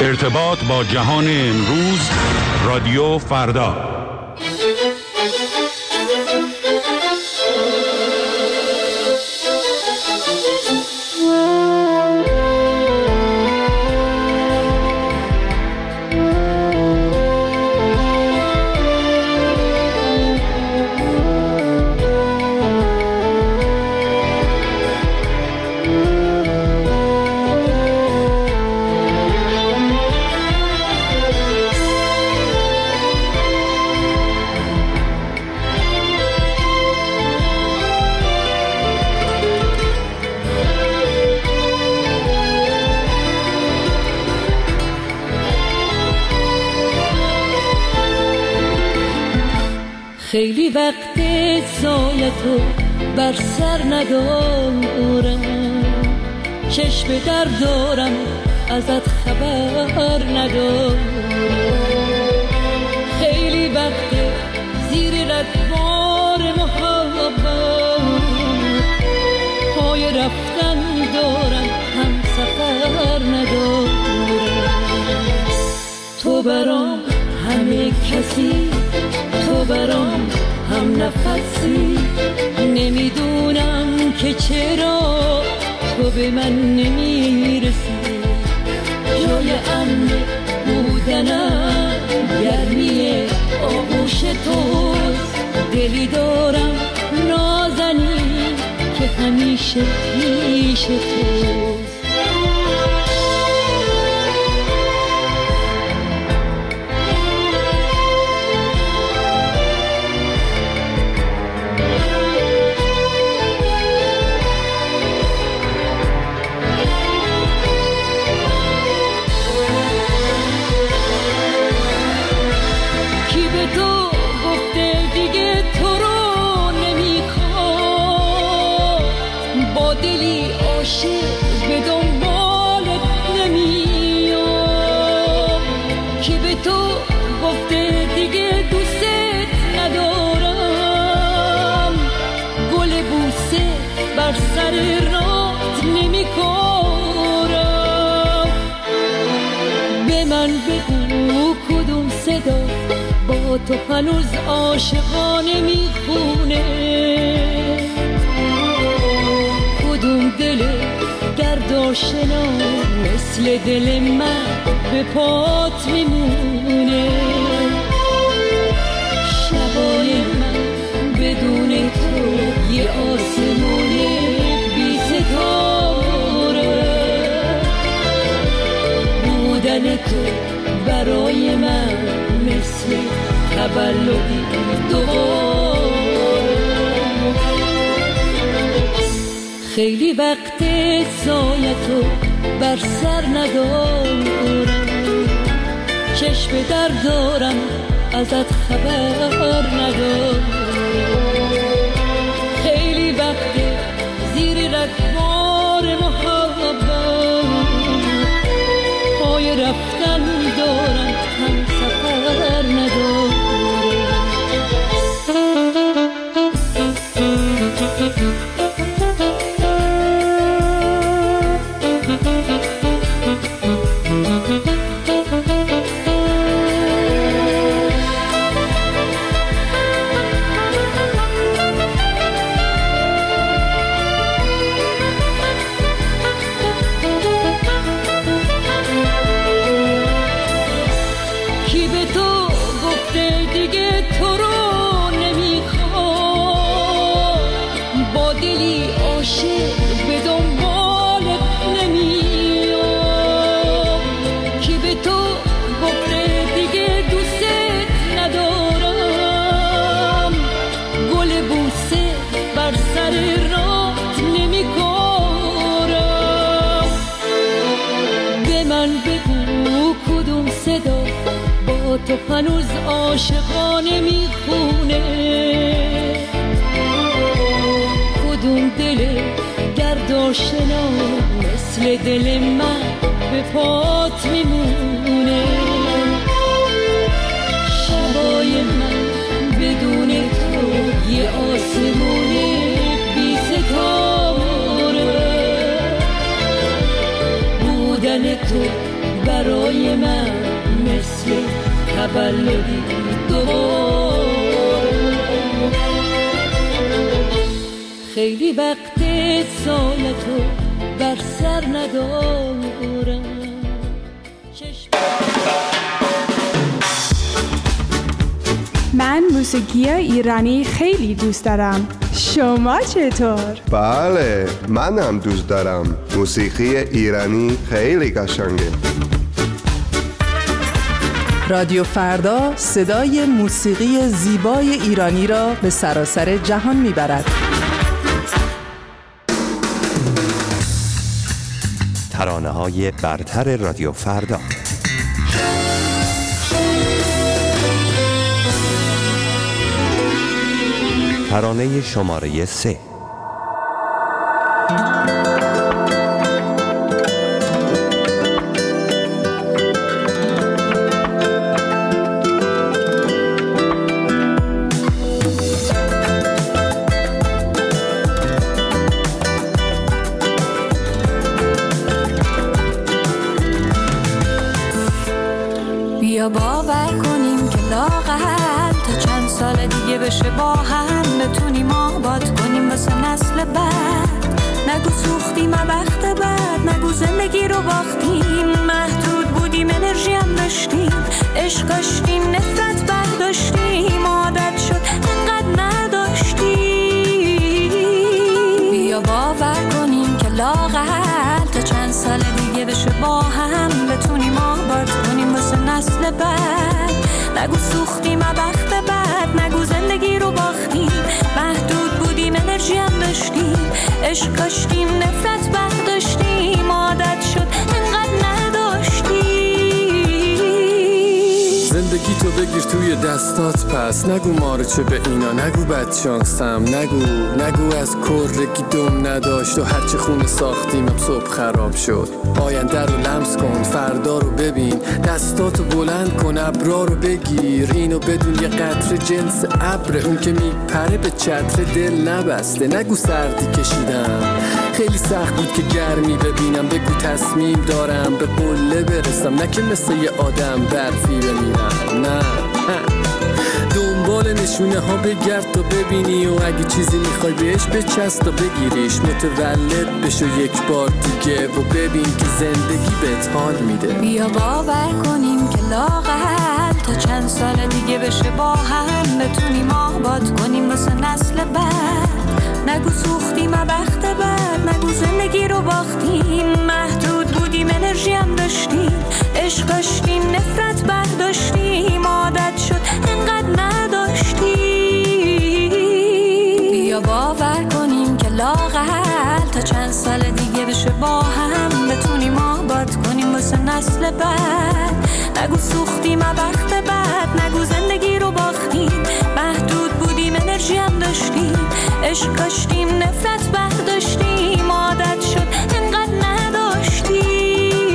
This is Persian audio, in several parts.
ارتباط با جهان امروز، رادیو فردا. خیلی وقت زایتو بر سر ندارم، چشم در دارم ازت خبر ندارم. خیلی وقت زیر ردوار محبت پای رفتن دارم، هم سفر ندارم. تو برام همه کسی، تو برام هم نفسی، نمیدونم که چرا تو به من نمیرسی. جای امن بودنم گرمی آغوش توست، دلی دارم نازنین که همیشه پیش توست. با تو هنوز عاشقانه میخونه، کدوم دل دردآشنا مثل دل من به پات میمونه. شبای من بدون تو یه آسمون بی ستاره، بودن تو برای من مثل تولدی دوباره. خیلی وقت زایتو بر سر ندارم، چشم در دارم ازت خبر ندارم. خیلی وقت زیر ردوار محبت پای رفتن دارم، هم سفر ندارم. تو هنوز عاشقانه میخونه، کدوم دل دردآشنا مثل دل من به پات میمونه. شبای من بدون تو یه آسمون بی ستاره، بودن تو برای من مثل تولدی دوباره. خیلی وقت سالتو بر سر ندارم. من موسیقی ایرانی خیلی دوست دارم. شما چطور؟ بله، منم دوست دارم. موسیقی ایرانی خیلی قشنگه. رادیو فردا صدای موسیقی زیبای ایرانی را به سراسر جهان میبرد. ترانه‌های برتر رادیو فردا. ترانه شماره 3. بیا باور کنیم که لااقل تا چند سال دیگه بشه با هم بتونیم آباد کنیم واسه نسل بعد. نگو سوختیم وقت بعد، نگو زندگی رو باختیم. محدود بودیم انرژی هم داشتیم، عشق داشتیم نفرت برداشتیم. عادت شد انقدر نداشتیم. بیا باور کنیم که لااقل تا چند سال دیگه بشه با هم بتونیم آباد کنیم واسه نسل بعد. نگو سوختیم وقت بعد، نگو زندگی رو باختیم. محدود بودیم انرژی هم داشتیم، عشق داشتیم نفرت برداشتیم. عادت شد انقدر نداشتیم. زندگی تو بگیر توی دستات پس. نگو مارو چه به اینا، نگو بدشانسم. نگو از کرگی دم نداشت و هرچی خونه ساختیم هم صبح خراب شد. آینده رو لمس کن، فردا رو ببین. دستاتو بلند کن، ابرا رو بگیر. اینو بدون یه قطره جنس ابره، اون که میپره به چتر دل نبسته. نگو سردی کشیدم، خیلی سخت بود که گرمی ببینم. بگو تصمیم دارم به قله برسم، نه که مثل یه آدم برفی بمیرم. نه دنبال نشونه ها بگرد تا ببینی، و اگه چیزی میخوای بهش بچست تا بگیریش. متولد بشو یک بار دیگه و ببین که زندگی بهت حال میده. بیا باور کنیم که لااقل تا چند سال دیگه بشه با هم بتونیم آباد کنیم واسه نسل بعد. نگو سوختیم وقت بعد، نگو زندگی رو باختیم. محدود بودیم انرژی هم داشتیم، عشق داشتیم نفرت برداشتیم. عادت شد انقدر نداشتیم. بیا باور کنیم که لااقل تا چند سال دیگه بشه با هم بتونیم آباد کنیم واسه نسل بعد. نگو سوختیم وقت بعد، نگو زندگی رو باختیم. محدود بودیم انرژی هم داشتیم، عشق داشتیم نفرت برداشتیم. عادت شد انقدر نداشتیم.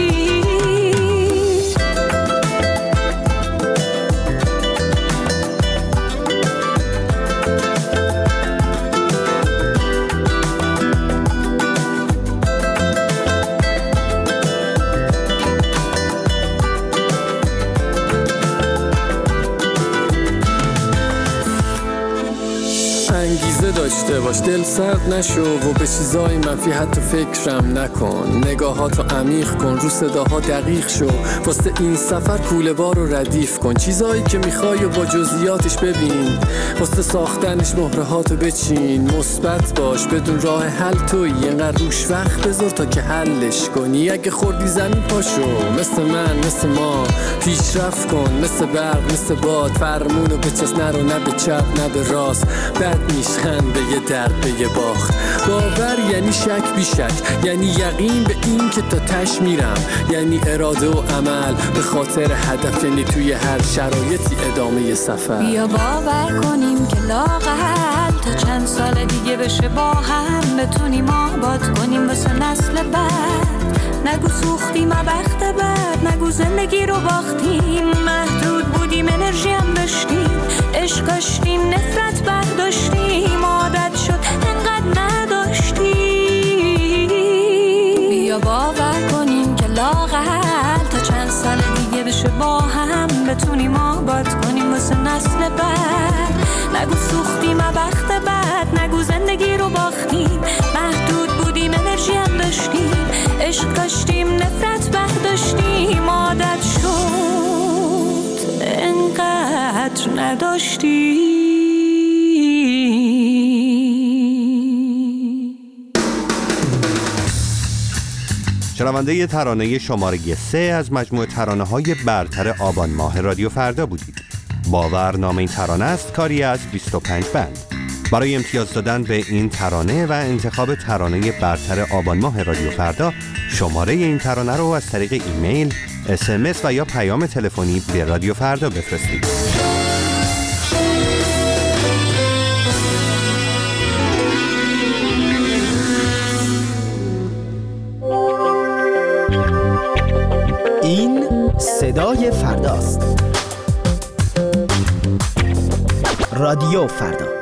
انگیزه داشته باش، دل سرد نشو و به چیزای منفی حتی فکرم نکن. نگاهاتو عمیق کن، رو صداها دقیق شو. واسه این سفر کوله بار رو ردیف کن. چیزایی که میخوای و با جزئیاتش ببین. واسه ساختنش مهرهاتو بچین. مثبت باش، بدون راه حل تویی. اینقدر روش وقت بذار تا که حلش کنی. اگه خوردی زمین پاشو، مثل من مثل ما پیشرفت کن. مثل برق مثل باد، فرمونو بچست، نرو نه به چپ نه به راست. بد میشخند به یه درد به یه باخت. باور یعنی شک بی شک، یعنی یقین به این که تا تش میرم. یعنی اراده و عمل به خاطر هدف، یعنی توی هر شرایطی ادامه سفر. بیا باور کنیم که لااقل تا چند سال دیگه بشه با هم بتونیم آباد کنیم واسه نسل بعد. نگو سوختیم وقت بعد، نگو زندگی رو باختیم. محدود بودیم انرژی هم داشتیم، عشق داشتیم نفرت برداشتیم. عادت شد انقدر نداشتیم. بیا باور کنیم که لااقل تا چند سال دیگه بشه با هم بتونیم آباد کنیم واسه نسل بعد. نگو سوختیم بخت بعد، نگو زندگی رو باختیم، محدود بودیم انرژی هم داشتیم، عشق داشتیم نفرت برداشتیم، عادت شد انقدر نداشتیم. شنونده ترانه شماره 3 از مجموعه ترانه‌های برتر آبان ماه رادیو فردا بودید. باور نام این ترانه است، کاری از 25 بند. برای امتیاز دادن به این ترانه و انتخاب ترانه برتر آبان ماه رادیو فردا، شماره این ترانه رو از طریق ایمیل، SMS و یا پیام تلفنی به رادیو فردا بفرستید. این صدای فرداست. رادیو فردا.